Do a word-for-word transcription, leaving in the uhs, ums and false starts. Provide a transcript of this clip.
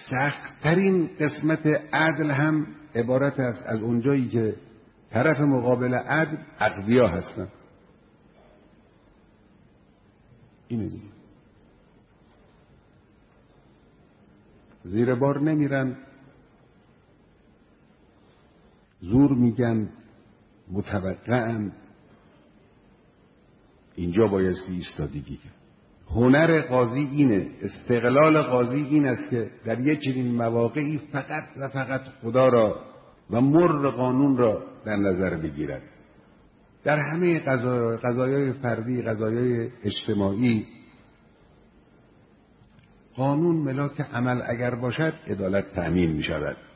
سخت‌ترین قسمت عدل هم عبارت است از اونجایی که طرف مقابل عدل اغبیا هستن. اینه دیگه. زیر بار نمیرن، زور میگن، متوقعن. اینجا بایستی ایستادگی کرد. هنر قاضی اینه، استقلال قاضی این است که در یک چنین مواقعی فقط و فقط خدا را و مر قانون را در نظر بگیرد. در همه قضایای فردی، قضایای اجتماعی، قانون ملاک عمل اگر باشد عدالت تأمین می شود.